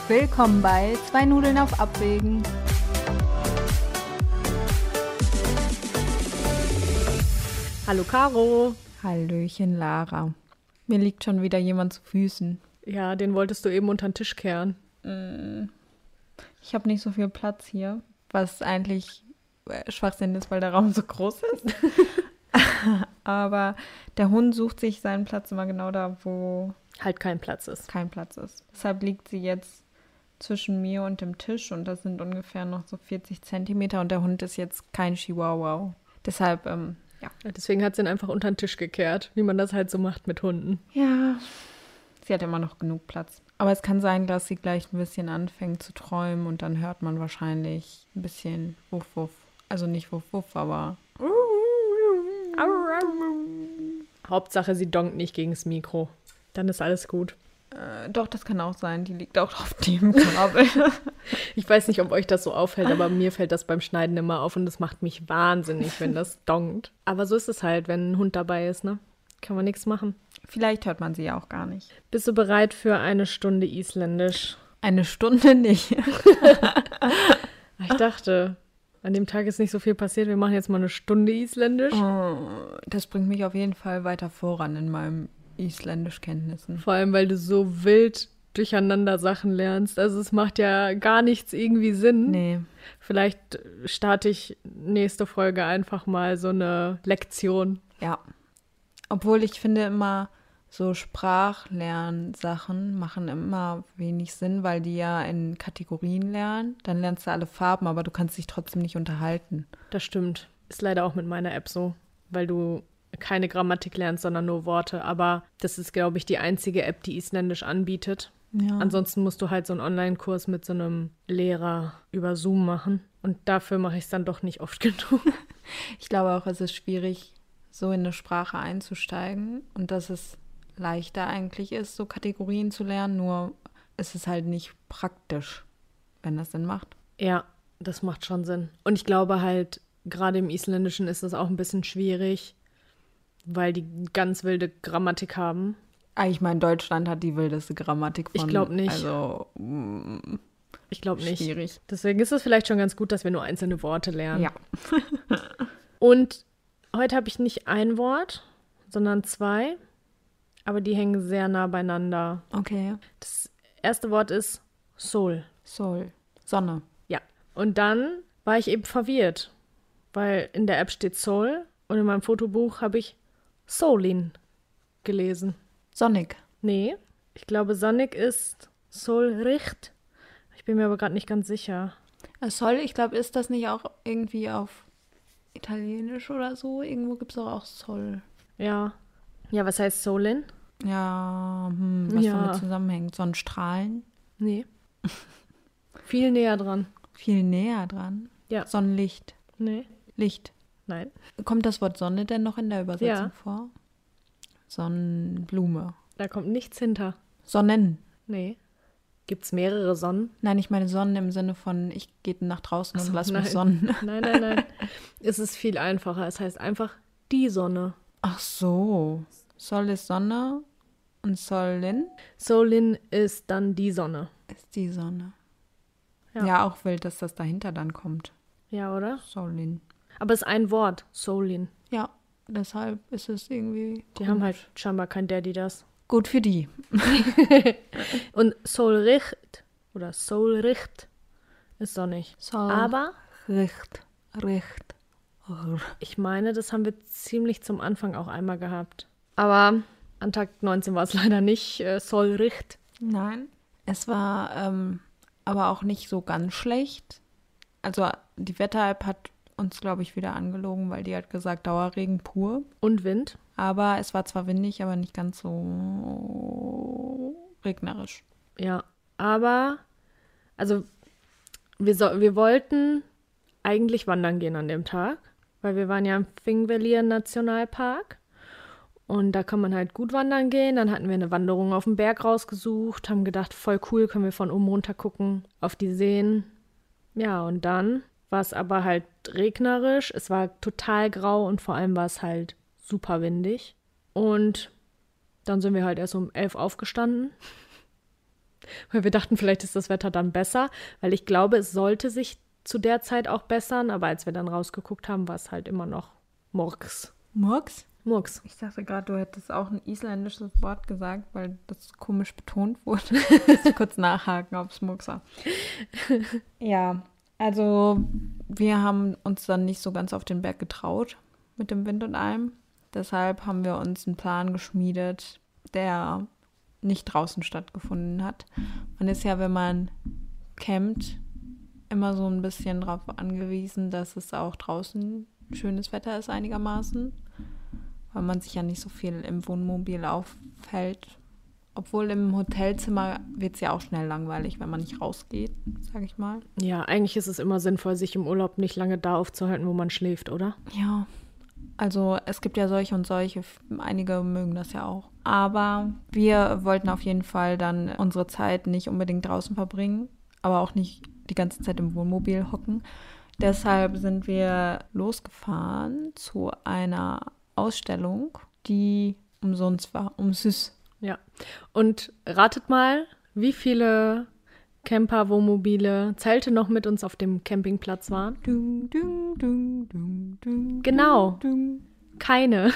Willkommen bei Zwei Nudeln auf Abwägen. Hallo Caro. Hallöchen Lara. Mir liegt schon wieder jemand zu Füßen. Ja, den wolltest du eben unter den Tisch kehren. Ich habe nicht so viel Platz hier, was eigentlich Schwachsinn ist, weil der Raum so groß ist. Aber der Hund sucht sich seinen Platz immer genau da, wo Halt kein Platz ist. kein Platz ist. Deshalb liegt sie jetzt zwischen mir und dem Tisch und das sind ungefähr noch so 40 Zentimeter und der Hund ist jetzt kein Chihuahua. Deshalb, ja. Deswegen hat sie ihn einfach unter den Tisch gekehrt, wie man das halt so macht mit Hunden. Ja, sie hat immer noch genug Platz. Aber es kann sein, dass sie gleich ein bisschen anfängt zu träumen und dann hört man wahrscheinlich ein bisschen Wuff, Wuff. Also nicht Wuff, Wuff, aber... Hauptsache, sie donkt nicht gegen das Mikro. Dann ist alles gut. Doch, das kann auch sein. Die liegt auch auf dem Kabel. Ich weiß nicht, ob euch das so auffällt, aber mir fällt das beim Schneiden immer auf und das macht mich wahnsinnig, wenn das donkt. Aber so ist es halt, wenn ein Hund dabei ist, ne? Kann man nichts machen. Vielleicht hört man sie ja auch gar nicht. Bist du bereit für eine Stunde Isländisch? Eine Stunde nicht. Ich dachte, an dem Tag ist nicht so viel passiert. Wir machen jetzt mal eine Stunde Isländisch. Das bringt mich auf jeden Fall weiter voran in meinem Isländischkenntnissen. Vor allem, weil du so wild durcheinander Sachen lernst. Also es macht ja gar nichts irgendwie Sinn. Nee. Vielleicht starte ich nächste Folge einfach mal so eine Lektion. Ja. Obwohl ich finde immer, so Sprachlernsachen machen immer wenig Sinn, weil die ja in Kategorien lernen. Dann lernst du alle Farben, aber du kannst dich trotzdem nicht unterhalten. Das stimmt. Ist leider auch mit meiner App so, weil du keine Grammatik lernst, sondern nur Worte. Aber das ist, glaube ich, die einzige App, die Isländisch anbietet. Ja. Ansonsten musst du halt so einen Online-Kurs mit so einem Lehrer über Zoom machen. Und dafür mache ich es dann doch nicht oft genug. Ich glaube auch, es ist schwierig, so in eine Sprache einzusteigen und dass es leichter eigentlich ist, so Kategorien zu lernen, nur ist es halt nicht praktisch, wenn das Sinn macht. Ja, das macht schon Sinn. Und ich glaube halt, gerade im Isländischen ist das auch ein bisschen schwierig, weil die ganz wilde Grammatik haben. Ich meine, Deutschland hat die wildeste Grammatik von... Ich glaube nicht. Also, Ich glaube nicht. schwierig. Deswegen ist es vielleicht schon ganz gut, dass wir nur einzelne Worte lernen. Ja. Und heute habe ich nicht ein Wort, sondern zwei, aber die hängen sehr nah beieinander. Okay. Das erste Wort ist Sol. Sol. Sonne. Ja. Und dann war ich eben verwirrt, weil in der App steht Sol und in meinem Fotobuch habe ich Solin gelesen. Sonnig. Nee, ich glaube Sonnig ist Solricht. Ich bin mir aber gerade nicht ganz sicher. Sol, ich glaube, ist das nicht auch irgendwie auf Italienisch oder so? Irgendwo gibt es auch Sol. Ja. Ja, was heißt Solin? Ja, was Ja. damit zusammenhängt. Sonnenstrahlen. Nee. Viel näher dran. Viel näher dran. Ja. Sonnenlicht. Nee. Licht. Nein. Kommt das Wort Sonne denn noch in der Übersetzung Ja. vor? Sonnenblume. Da kommt nichts hinter. Sonnen. Nee. Gibt's mehrere Sonnen? Nein, ich meine Sonnen im Sinne von, ich gehe nach draußen Ach so, und lass nein. mich sonnen. Nein. Es ist viel einfacher. Es heißt einfach die Sonne. Ach so. Sol ist Sonne und Solin Solin ist dann die Sonne. ist die Sonne. Ja. Ja, auch wild, dass das dahinter dann kommt. Ja, oder? Solin. Aber es ist ein Wort. Solin. Ja, deshalb ist es irgendwie Die haben halt scheinbar kein Daddy das. gut für die. Und Solricht oder Solricht ist sonnig. Sol. Aber Richt. ich meine, das haben wir ziemlich zum Anfang auch einmal gehabt. Aber an Tag 19 war es leider nicht Solricht. Nein. Es war aber auch nicht so ganz schlecht. Also die Wetter-App hat uns, glaube ich, wieder angelogen, weil die hat gesagt, Dauerregen pur. Und Wind. Aber es war zwar windig, aber nicht ganz so regnerisch. Ja, aber also wir wollten eigentlich wandern gehen an dem Tag, weil wir waren ja im Thingvellir Nationalpark und da kann man halt gut wandern gehen. Dann hatten wir eine Wanderung auf dem Berg rausgesucht, haben gedacht, voll cool, können wir von oben runter gucken auf die Seen. Ja, und dann war es aber halt regnerisch, es war total grau und vor allem war es halt super windig. Und dann sind wir halt erst um 11 aufgestanden. weil wir dachten, vielleicht ist das Wetter dann besser, weil ich glaube, es sollte sich zu der Zeit auch bessern, aber als wir dann rausgeguckt haben, war es halt immer noch Murks. Murks? Murks. Ich dachte gerade, du hättest auch ein isländisches Wort gesagt, weil das komisch betont wurde. Ich muss kurz nachhaken, ob es Murks war. Ja, also wir haben uns dann nicht so ganz auf den Berg getraut mit dem Wind und allem. Deshalb haben wir uns einen Plan geschmiedet, der nicht draußen stattgefunden hat. Man ist ja, wenn man campt, immer so ein bisschen darauf angewiesen, dass es auch draußen schönes Wetter ist einigermaßen, weil man sich ja nicht so viel im Wohnmobil aufhält. Obwohl im Hotelzimmer wird es ja auch schnell langweilig, wenn man nicht rausgeht, sage ich mal. Ja, eigentlich ist es immer sinnvoll, sich im Urlaub nicht lange da aufzuhalten, wo man schläft, oder? Ja, also es gibt ja solche und solche. Einige mögen das ja auch. Aber wir wollten auf jeden Fall dann unsere Zeit nicht unbedingt draußen verbringen, aber auch nicht die ganze Zeit im Wohnmobil hocken. Deshalb sind wir losgefahren zu einer Ausstellung, die umsonst war, umsonst. Ja. Und ratet mal, wie viele Camper, Wohnmobile, Zelte noch mit uns auf dem Campingplatz waren? Dung, dung, dung, dung, dung, Genau. dung. Keine.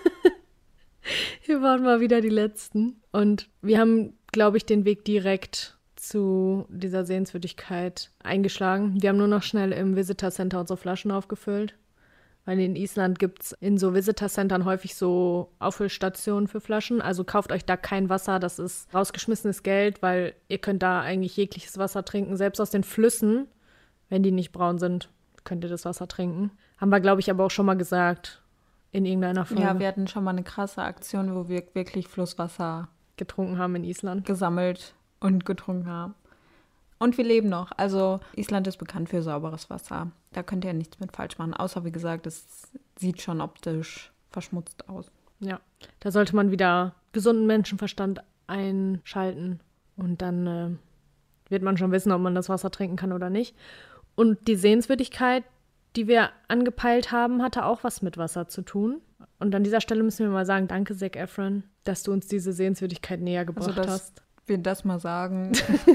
Wir waren mal wieder die Letzten. Und wir haben, glaube ich, den Weg direkt zu dieser Sehenswürdigkeit eingeschlagen. Wir haben nur noch schnell im Visitor Center unsere Flaschen aufgefüllt. Weil in Island gibt es in so Visitor-Centern häufig so Auffüllstationen für Flaschen. Also kauft euch da kein Wasser, das ist rausgeschmissenes Geld, weil ihr könnt da eigentlich jegliches Wasser trinken. Selbst aus den Flüssen, wenn die nicht braun sind, könnt ihr das Wasser trinken. Haben wir, glaube ich, aber auch schon mal gesagt in irgendeiner Folge. Ja, wir hatten schon mal eine krasse Aktion, wo wir wirklich Flusswasser getrunken haben in Island. gesammelt und getrunken haben. Und wir leben noch. Also Island ist bekannt für sauberes Wasser. Da könnt ihr nichts mit falsch machen. Außer, wie gesagt, es sieht schon optisch verschmutzt aus. Ja, da sollte man wieder gesunden Menschenverstand einschalten. Und dann wird man schon wissen, ob man das Wasser trinken kann oder nicht. Und die Sehenswürdigkeit, die wir angepeilt haben, hatte auch was mit Wasser zu tun. Und an dieser Stelle müssen wir mal sagen, danke Zac Efron, dass du uns diese Sehenswürdigkeit näher gebracht Also, dass hast. wir das mal sagen.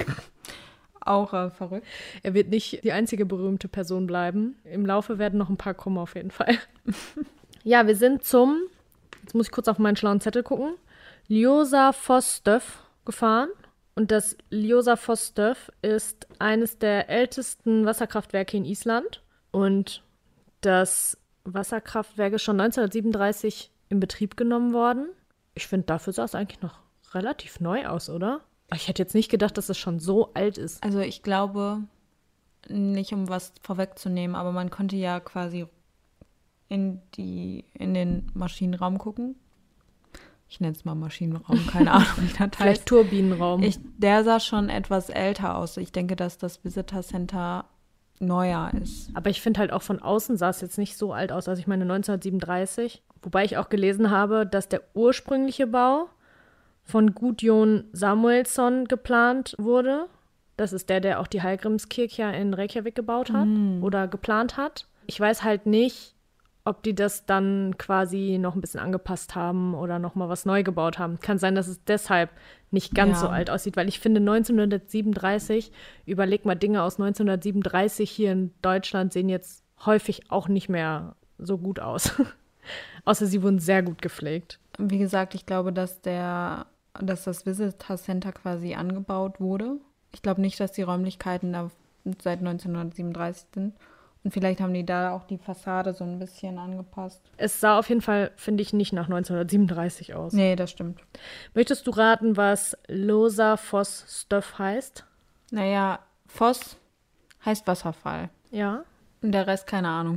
Auch verrückt. Er wird nicht die einzige berühmte Person bleiben. Im Laufe werden noch ein paar kommen auf jeden Fall. Ja, wir sind jetzt muss ich kurz auf meinen schlauen Zettel gucken, Ljósafosstöð gefahren. Und das Ljósafosstöð ist eines der ältesten Wasserkraftwerke in Island. Und das Wasserkraftwerk ist schon 1937 in Betrieb genommen worden. Ich finde, dafür sah es eigentlich noch relativ neu aus, oder? Ich hätte jetzt nicht gedacht, dass es schon so alt ist. Also ich glaube, nicht um was vorwegzunehmen, aber man konnte ja quasi in den Maschinenraum gucken. Ich nenne es mal Maschinenraum, keine Ahnung, wie das heißt. Vielleicht Turbinenraum. Der sah schon etwas älter aus. Ich denke, dass das Visitor Center neuer ist. Aber ich finde halt auch von außen sah es jetzt nicht so alt aus. Also ich meine 1937. Wobei ich auch gelesen habe, dass der ursprüngliche Bau von Gudjon Samuelsson geplant wurde. Das ist der auch die Hallgrímskirkja in Reykjavik gebaut hat oder geplant hat. Ich weiß halt nicht, ob die das dann quasi noch ein bisschen angepasst haben oder noch mal was neu gebaut haben. Kann sein, dass es deshalb nicht ganz so alt aussieht, weil ich finde 1937, überleg mal, Dinge aus 1937 hier in Deutschland sehen jetzt häufig auch nicht mehr so gut aus. Außer sie wurden sehr gut gepflegt. Wie gesagt, ich glaube, dass das Visitor Center quasi angebaut wurde. Ich glaube nicht, dass die Räumlichkeiten da seit 1937 sind. Und vielleicht haben die da auch die Fassade so ein bisschen angepasst. Es sah auf jeden Fall, finde ich, nicht nach 1937 aus. Nee, das stimmt. Möchtest du raten, was Ljósafosstöð heißt? Naja, Foss heißt Wasserfall. Ja. Und der Rest keine Ahnung.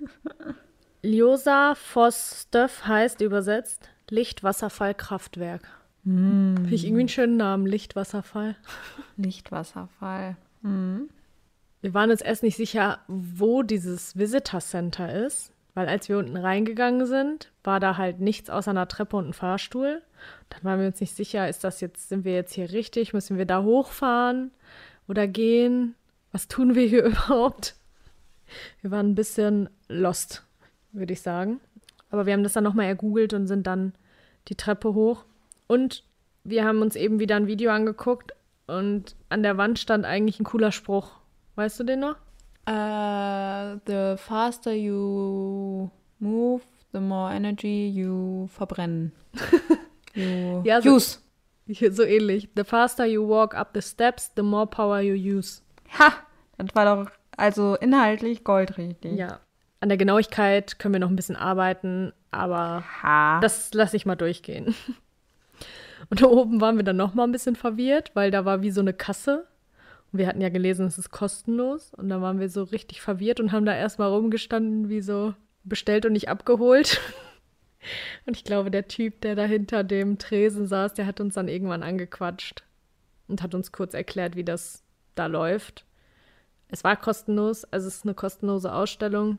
Ljósafosstöð heißt übersetzt Lichtwasserfallkraftwerk. Finde ich irgendwie einen schönen Namen, Lichtwasserfall. Lichtwasserfall. Wir waren uns erst nicht sicher, wo dieses Visitor Center ist, weil als wir unten reingegangen sind, war da halt nichts außer einer Treppe und ein Fahrstuhl. Dann waren wir uns nicht sicher, sind wir jetzt hier richtig? Müssen wir da hochfahren oder gehen? Was tun wir hier überhaupt? Wir waren ein bisschen lost, würde ich sagen. Aber wir haben das dann nochmal ergoogelt und sind dann die Treppe hoch. Und wir haben uns eben wieder ein Video angeguckt Und an der Wand stand eigentlich ein cooler Spruch. Weißt du den noch? The faster you move, the more energy you verbrennen. You Ja, use. So ähnlich. The faster you walk up the steps, the more power you use. Ha! Das war doch also inhaltlich goldrichtig. Ja. An der Genauigkeit können wir noch ein bisschen arbeiten, aber Ha. das lasse ich mal durchgehen. Und da oben waren wir dann noch mal ein bisschen verwirrt, weil da war wie so eine Kasse. Und wir hatten ja gelesen, es ist kostenlos. Und da waren wir so richtig verwirrt und haben da erstmal rumgestanden, wie so bestellt und nicht abgeholt. Und ich glaube, der Typ, der da hinter dem Tresen saß, der hat uns dann irgendwann angequatscht und hat uns kurz erklärt, wie das da läuft. Es war kostenlos, also es ist eine kostenlose Ausstellung.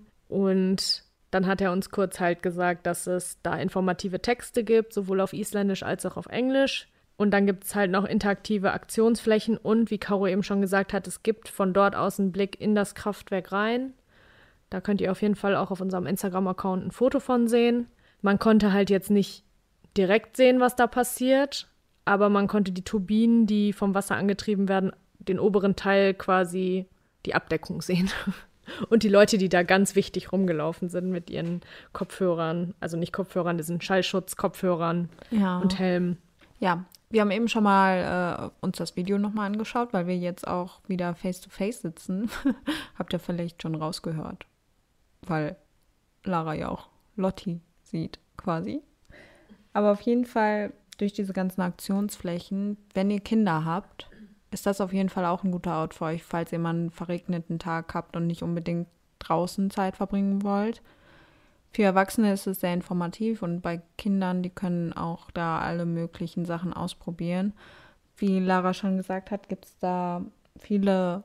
Und dann hat er uns kurz halt gesagt, dass es da informative Texte gibt, sowohl auf Isländisch als auch auf Englisch. Und dann gibt es halt noch interaktive Aktionsflächen und, wie Caro eben schon gesagt hat, es gibt von dort aus einen Blick in das Kraftwerk rein. Da könnt ihr auf jeden Fall auch auf unserem Instagram-Account ein Foto von sehen. Man konnte halt jetzt nicht direkt sehen, was da passiert, aber man konnte die Turbinen, die vom Wasser angetrieben werden, den oberen Teil quasi die Abdeckung sehen. Und die Leute, die da ganz wichtig rumgelaufen sind mit ihren Kopfhörern, also nicht Kopfhörern, diesen Schallschutz-Kopfhörern und Helmen. Ja, wir haben eben schon mal uns das Video nochmal angeschaut, weil wir jetzt auch wieder face-to-face sitzen. Habt ihr vielleicht schon rausgehört, weil Lara ja auch Lotti sieht quasi. Aber auf jeden Fall durch diese ganzen Aktionsflächen, wenn ihr Kinder habt, ist das auf jeden Fall auch ein guter Ort für euch, falls ihr mal einen verregneten Tag habt und nicht unbedingt draußen Zeit verbringen wollt. Für Erwachsene ist es sehr informativ und bei Kindern, die können auch da alle möglichen Sachen ausprobieren. Wie Lara schon gesagt hat, gibt es da viele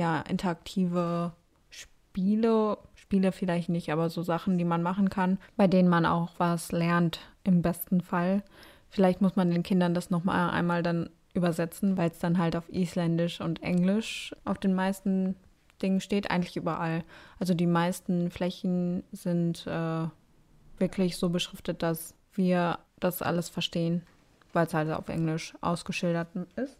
interaktive Spiele vielleicht nicht, aber so Sachen, die man machen kann, bei denen man auch was lernt, im besten Fall. Vielleicht muss man den Kindern das nochmal einmal dann übersetzen, weil es dann halt auf Isländisch und Englisch auf den meisten Dingen steht, eigentlich überall. Also die meisten Flächen sind wirklich so beschriftet, dass wir das alles verstehen, weil es halt auf Englisch ausgeschildert ist.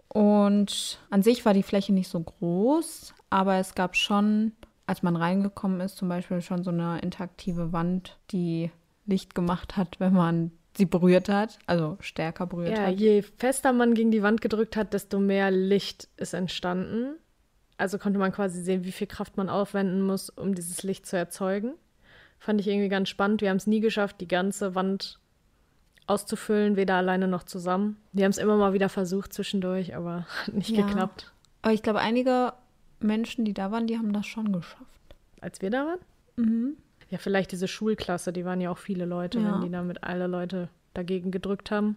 Und an sich war die Fläche nicht so groß, aber es gab schon, als man reingekommen ist, zum Beispiel schon so eine interaktive Wand, die Licht gemacht hat, wenn man sie berührt hat, also stärker berührt hat. Ja, je fester man gegen die Wand gedrückt hat, desto mehr Licht ist entstanden. Also konnte man quasi sehen, wie viel Kraft man aufwenden muss, um dieses Licht zu erzeugen. Fand ich irgendwie ganz spannend. Wir haben es nie geschafft, die ganze Wand auszufüllen, weder alleine noch zusammen. Wir haben es immer mal wieder versucht zwischendurch, aber hat nicht geklappt. Aber ich glaube, einige Menschen, die da waren, die haben das schon geschafft. Als wir da waren? Mhm. Ja, vielleicht diese Schulklasse, die waren ja auch viele Leute, wenn die damit alle Leute dagegen gedrückt haben.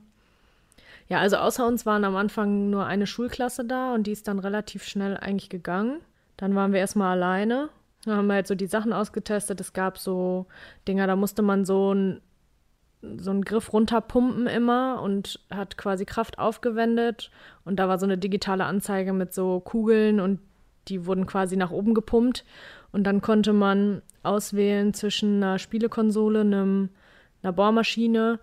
Ja, also außer uns waren am Anfang nur eine Schulklasse da und die ist dann relativ schnell eigentlich gegangen. Dann waren wir erstmal alleine. Dann haben wir halt so die Sachen ausgetestet. Es gab so Dinger, da musste man so einen Griff runterpumpen immer und hat quasi Kraft aufgewendet. Und da war so eine digitale Anzeige mit so Kugeln und die wurden quasi nach oben gepumpt. Und dann konnte man auswählen zwischen einer Spielekonsole, einer Bohrmaschine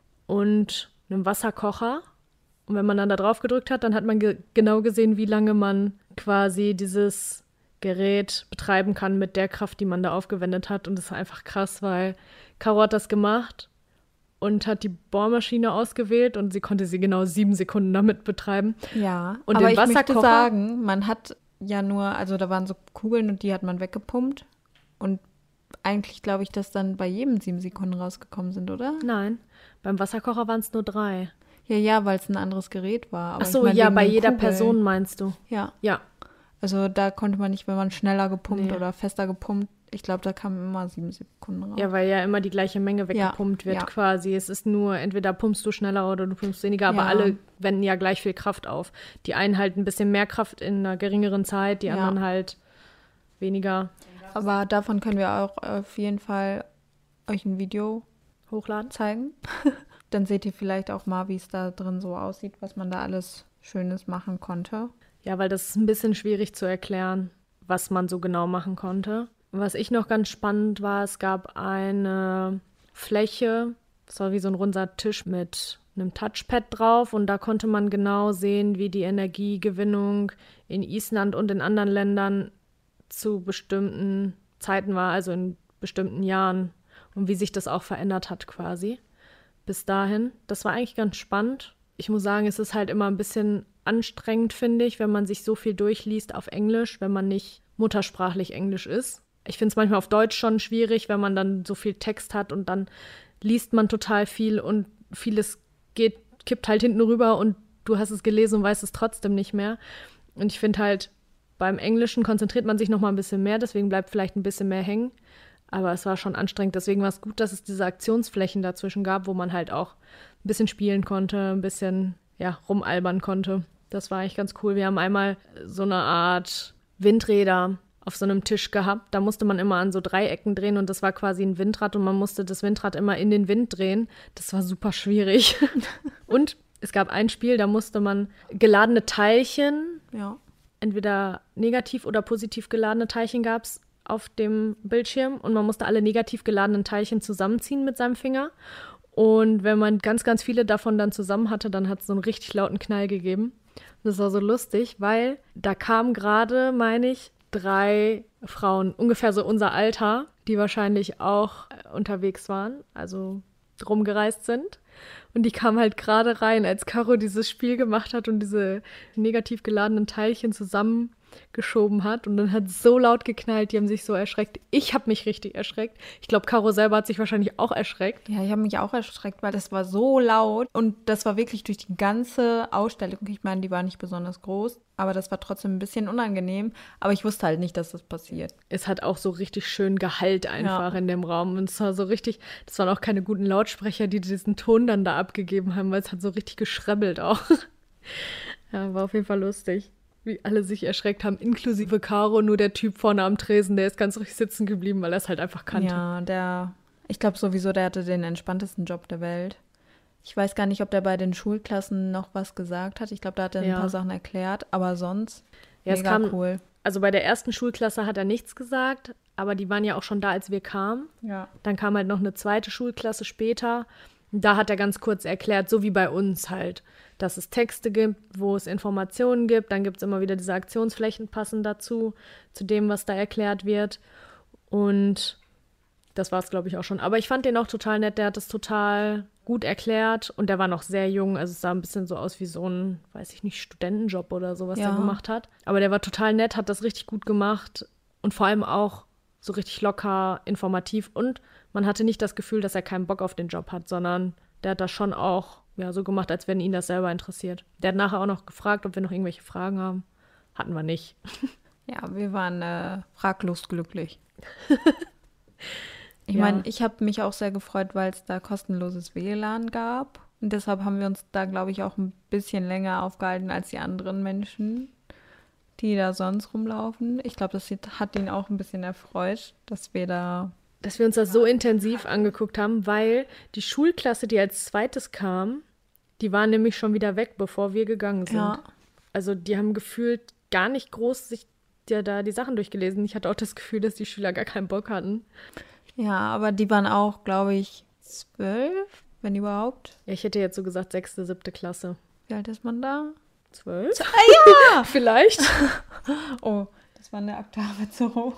und einem Wasserkocher. Und wenn man dann da drauf gedrückt hat, dann hat man genau gesehen, wie lange man quasi dieses Gerät betreiben kann mit der Kraft, die man da aufgewendet hat. Und das ist einfach krass, weil Caro hat das gemacht und hat die Bohrmaschine ausgewählt und sie konnte sie genau 7 Sekunden damit betreiben. Ja, und aber den ich möchte Wasserkocher, sagen, man hat ja nur, also da waren so Kugeln und die hat man weggepumpt. Und eigentlich glaube ich, dass dann bei jedem 7 Sekunden rausgekommen sind, oder? Nein, beim Wasserkocher waren es nur 3. Ja, weil es ein anderes Gerät war. Aber Ach so, ich mein, ja, wegen bei den jeder Kugeln. Person meinst du? Ja. Ja. Also da konnte man nicht, wenn man schneller gepumpt Nee. oder fester gepumpt, ich glaube, da kamen immer 7 Sekunden raus. Ja, weil ja immer die gleiche Menge weggepumpt wird quasi. Es ist nur, entweder pumpst du schneller oder du pumpst weniger, aber alle wenden ja gleich viel Kraft auf. Die einen halt ein bisschen mehr Kraft in einer geringeren Zeit, die anderen halt weniger. Aber davon können wir auch auf jeden Fall euch ein Video Hochladen? zeigen. Dann seht ihr vielleicht auch mal, wie es da drin so aussieht, was man da alles Schönes machen konnte. Ja, weil das ist ein bisschen schwierig zu erklären, was man so genau machen konnte. Was ich noch ganz spannend war, es gab eine Fläche, das war wie so ein runder Tisch mit einem Touchpad drauf und da konnte man genau sehen, wie die Energiegewinnung in Island und in anderen Ländern zu bestimmten Zeiten war, also in bestimmten Jahren und wie sich das auch verändert hat quasi bis dahin. Das war eigentlich ganz spannend. Ich muss sagen, es ist halt immer ein bisschen anstrengend, finde ich, wenn man sich so viel durchliest auf Englisch, wenn man nicht muttersprachlich Englisch ist. Ich finde es manchmal auf Deutsch schon schwierig, wenn man dann so viel Text hat und dann liest man total viel und vieles kippt halt hinten rüber und du hast es gelesen und weißt es trotzdem nicht mehr. Und ich finde halt, beim Englischen konzentriert man sich noch mal ein bisschen mehr, deswegen bleibt vielleicht ein bisschen mehr hängen. Aber es war schon anstrengend. Deswegen war es gut, dass es diese Aktionsflächen dazwischen gab, wo man halt auch ein bisschen spielen konnte, ein bisschen rumalbern konnte. Das war eigentlich ganz cool. Wir haben einmal so eine Art Windräder auf so einem Tisch gehabt. Da musste man immer an so Dreiecken drehen und das war quasi ein Windrad und man musste das Windrad immer in den Wind drehen. Das war super schwierig. Und es gab ein Spiel, da musste man geladene Teilchen, entweder negativ oder positiv geladene Teilchen gab es auf dem Bildschirm und man musste alle negativ geladenen Teilchen zusammenziehen mit seinem Finger. Und wenn man ganz, ganz viele davon dann zusammen hatte, dann hat es so einen richtig lauten Knall gegeben. Und das war so lustig, weil da kamen gerade, meine ich, 3 Frauen, ungefähr so unser Alter, die wahrscheinlich auch unterwegs waren, also rumgereist sind. Und die kamen halt gerade rein, als Caro dieses Spiel gemacht hat und diese negativ geladenen Teilchen zusammengeschoben hat. Und dann hat es so laut geknallt, die haben sich so erschreckt. Ich habe mich richtig erschreckt. Ich glaube, Caro selber hat sich wahrscheinlich auch erschreckt. Ja, ich habe mich auch erschreckt, weil das war so laut. Und das war wirklich durch die ganze Ausstellung. Ich meine, die war nicht besonders groß, aber das war trotzdem ein bisschen unangenehm. Aber ich wusste halt nicht, dass das passiert. Es hat auch so richtig schön Gehalt einfach in dem Raum. Und es war so richtig, das waren auch keine guten Lautsprecher, die diesen Ton dann da abgegeben haben, weil es hat so richtig geschrebbelt auch. Ja, war auf jeden Fall lustig, wie alle sich erschreckt haben, inklusive Caro, nur der Typ vorne am Tresen, der ist ganz ruhig sitzen geblieben, weil er es halt einfach kannte. Ja, ich glaube sowieso, der hatte den entspanntesten Job der Welt. Ich weiß gar nicht, ob der bei den Schulklassen noch was gesagt hat. Ich glaube, da hat er ein paar Sachen erklärt, aber sonst mega cool. Also bei der ersten Schulklasse hat er nichts gesagt, aber die waren ja auch schon da, als wir kamen. Ja. Dann kam halt noch eine zweite Schulklasse später. Da hat er ganz kurz erklärt, so wie bei uns halt, dass es Texte gibt, wo es Informationen gibt. Dann gibt es immer wieder diese Aktionsflächen passend dazu, zu dem, was da erklärt wird. Und das war es, glaube ich, auch schon. Aber ich fand den auch total nett. Der hat es total gut erklärt und der war noch sehr jung. Also es sah ein bisschen so aus wie so ein, weiß ich nicht, Studentenjob oder so, was der gemacht hat. Aber der war total nett, hat das richtig gut gemacht und vor allem auch so richtig locker, informativ. Und man hatte nicht das Gefühl, dass er keinen Bock auf den Job hat, sondern der hat das schon auch so gemacht, als wenn ihn das selber interessiert. Der hat nachher auch noch gefragt, ob wir noch irgendwelche Fragen haben. Hatten wir nicht. Ja, wir waren fraglos glücklich. Ich meine, ich habe mich auch sehr gefreut, weil es da kostenloses WLAN gab. Und deshalb haben wir uns da, glaube ich, auch ein bisschen länger aufgehalten als die anderen Menschen, die da sonst rumlaufen. Ich glaube, das hat ihn auch ein bisschen erfreut, dass wir uns das so intensiv angeguckt haben, weil die Schulklasse, die als zweites kam, die war nämlich schon wieder weg, bevor wir gegangen sind. Ja. Also die haben gefühlt gar nicht groß sich da die Sachen durchgelesen. Ich hatte auch das Gefühl, dass die Schüler gar keinen Bock hatten. Ja, aber die waren auch, glaube ich, 12, wenn überhaupt. Ja, ich hätte jetzt so gesagt 6., 7. Klasse. Wie alt ist man da? 12? Ja! Vielleicht. Oh, das war eine Oktave zu hoch.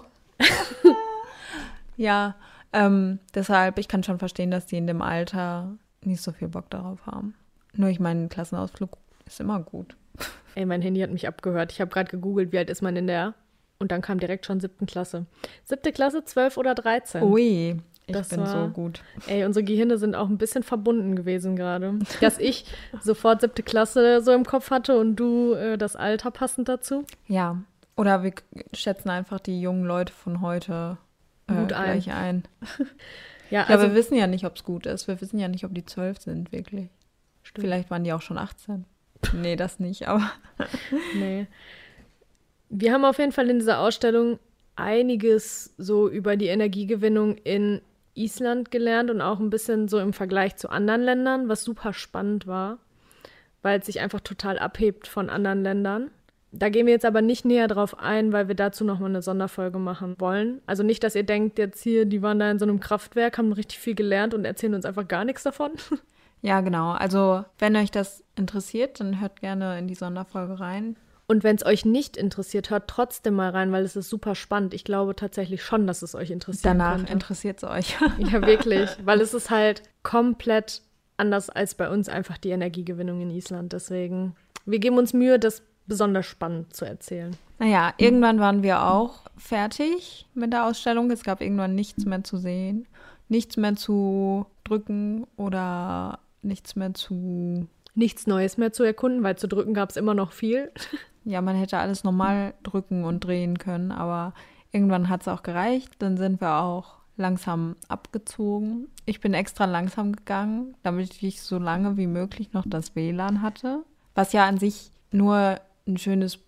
Ja, deshalb, ich kann schon verstehen, dass die in dem Alter nicht so viel Bock darauf haben. Nur ich meine, ein Klassenausflug ist immer gut. Ey, mein Handy hat mich abgehört. Ich habe gerade gegoogelt, wie alt ist man in der? Und dann kam direkt schon 7. Klasse. 7. Klasse, 12 oder 13. Ui, ich bin so gut. Ey, unsere Gehirne sind auch ein bisschen verbunden gewesen gerade. Dass ich sofort 7. Klasse so im Kopf hatte und du das Alter passend dazu. Ja, oder wir schätzen einfach die jungen Leute von heute gut gleich ein. Ja, also, wir wissen ja nicht, ob es gut ist. Wir wissen ja nicht, ob die 12 sind, wirklich. Stimmt. Vielleicht waren die auch schon 18. Nee, das nicht, aber nee. Wir haben auf jeden Fall in dieser Ausstellung einiges so über die Energiegewinnung in Island gelernt und auch ein bisschen so im Vergleich zu anderen Ländern, was super spannend war, weil es sich einfach total abhebt von anderen Ländern. Da gehen wir jetzt aber nicht näher drauf ein, weil wir dazu nochmal eine Sonderfolge machen wollen. Also nicht, dass ihr denkt, jetzt hier, die waren da in so einem Kraftwerk, haben richtig viel gelernt und erzählen uns einfach gar nichts davon. Ja, genau. Also, wenn euch das interessiert, dann hört gerne in die Sonderfolge rein. Und wenn es euch nicht interessiert, hört trotzdem mal rein, weil es ist super spannend. Ich glaube tatsächlich schon, dass es euch interessiert. Danach könnte. interessiert es euch. Ja, wirklich. Weil es ist halt komplett anders als bei uns einfach die Energiegewinnung in Island. Deswegen, wir geben uns Mühe, das besonders spannend zu erzählen. Naja, irgendwann waren wir auch fertig mit der Ausstellung. Es gab irgendwann nichts mehr zu sehen, nichts mehr zu drücken oder nichts mehr zu... Nichts Neues mehr zu erkunden, weil zu drücken gab es immer noch viel. Ja, man hätte alles normal drücken und drehen können, aber irgendwann hat es auch gereicht. Dann sind wir auch langsam abgezogen. Ich bin extra langsam gegangen, damit ich so lange wie möglich noch das WLAN hatte. Was ja an sich nur ein schönes,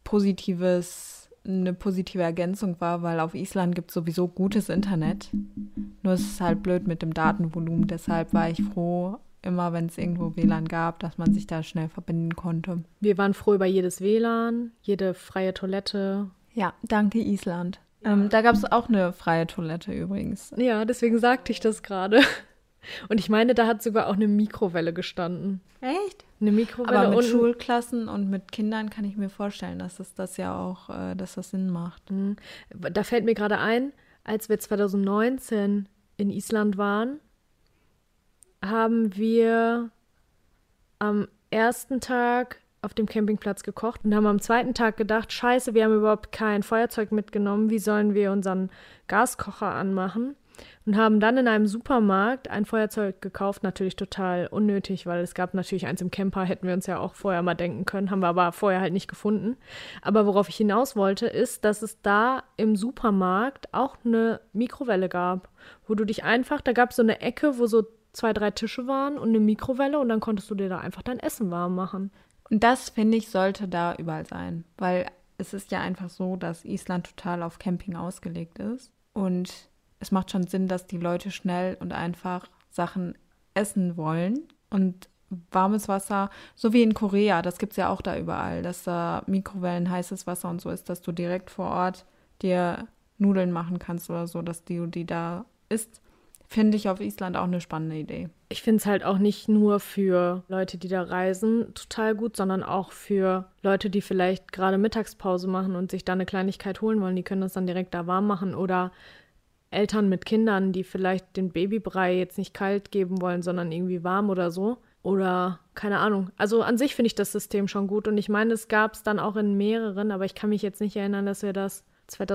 eine positive Ergänzung war, weil auf Island gibt es sowieso gutes Internet. Nur es ist halt blöd mit dem Datenvolumen. Deshalb war ich froh, immer wenn es irgendwo WLAN gab, dass man sich da schnell verbinden konnte. Wir waren froh über jedes WLAN, jede freie Toilette. Ja, danke Island. Da gab es auch eine freie Toilette übrigens. Ja, deswegen sagte ich das gerade. Und ich meine, da hat sogar auch eine Mikrowelle gestanden. Echt? Eine Mikrowelle. Aber mit und Schulklassen und mit Kindern kann ich mir vorstellen, dass das ja auch, dass das Sinn macht. Da fällt mir gerade ein, als wir 2019 in Island waren, haben wir am ersten Tag auf dem Campingplatz gekocht und haben am zweiten Tag gedacht, scheiße, wir haben überhaupt kein Feuerzeug mitgenommen, wie sollen wir unseren Gaskocher anmachen? Und haben dann in einem Supermarkt ein Feuerzeug gekauft, natürlich total unnötig, weil es gab natürlich eins im Camper, hätten wir uns ja auch vorher mal denken können, haben wir aber vorher halt nicht gefunden. Aber worauf ich hinaus wollte, ist, dass es da im Supermarkt auch eine Mikrowelle gab, wo du dich einfach, da gab es so eine Ecke, wo so 2, 3 Tische waren und eine Mikrowelle und dann konntest du dir da einfach dein Essen warm machen. Und das, finde ich, sollte da überall sein, weil es ist ja einfach so, dass Island total auf Camping ausgelegt ist und es macht schon Sinn, dass die Leute schnell und einfach Sachen essen wollen und warmes Wasser, so wie in Korea, das gibt es ja auch da überall, dass da Mikrowellen, heißes Wasser und so ist, dass du direkt vor Ort dir Nudeln machen kannst oder so, dass du die da isst. Finde ich auf Island auch eine spannende Idee. Ich finde es halt auch nicht nur für Leute, die da reisen, total gut, sondern auch für Leute, die vielleicht gerade Mittagspause machen und sich da eine Kleinigkeit holen wollen. Die können das dann direkt da warm machen oder Eltern mit Kindern, die vielleicht den Babybrei jetzt nicht kalt geben wollen, sondern irgendwie warm oder so. Oder keine Ahnung. Also an sich finde ich das System schon gut. Und ich meine, es gab es dann auch in mehreren, aber ich kann mich jetzt nicht erinnern, dass wir das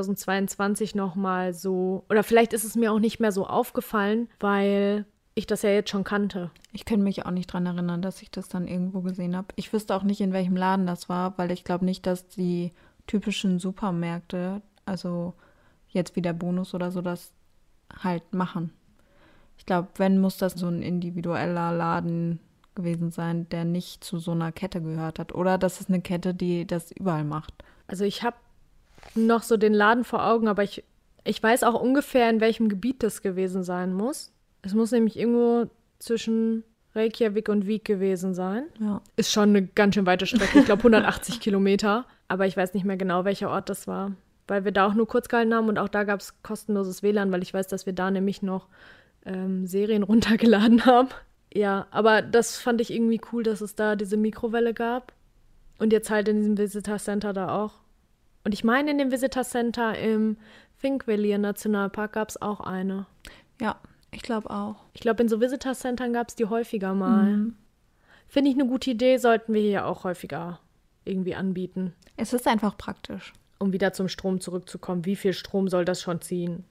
2022 nochmal so, oder vielleicht ist es mir auch nicht mehr so aufgefallen, weil ich das ja jetzt schon kannte. Ich kann mich auch nicht dran erinnern, dass ich das dann irgendwo gesehen habe. Ich wüsste auch nicht, in welchem Laden das war, weil ich glaube nicht, dass die typischen Supermärkte, also jetzt wie der Bonus oder so, das halt machen. Ich glaube, wenn, muss das so ein individueller Laden gewesen sein, der nicht zu so einer Kette gehört hat. Oder das ist eine Kette, die das überall macht. Also ich habe noch so den Laden vor Augen, aber ich weiß auch ungefähr, in welchem Gebiet das gewesen sein muss. Es muss nämlich irgendwo zwischen Reykjavik und Vík gewesen sein. Ja. Ist schon eine ganz schön weite Strecke, ich glaube 180 Kilometer. Aber ich weiß nicht mehr genau, welcher Ort das war. Weil wir da auch nur kurz gehalten haben und auch da gab es kostenloses WLAN, weil ich weiß, dass wir da nämlich noch Serien runtergeladen haben. Ja, aber das fand ich irgendwie cool, dass es da diese Mikrowelle gab. Und jetzt halt in diesem Visitor Center da auch. Und ich meine, in dem Visitor Center im Thingvellir Nationalpark gab es auch eine. Ja, ich glaube auch. Ich glaube, in so Visitor Centern gab es die häufiger mal. Finde ich eine gute Idee, sollten wir hier auch häufiger irgendwie anbieten. Es ist einfach praktisch. Um wieder zum Strom zurückzukommen, wie viel Strom soll das schon ziehen?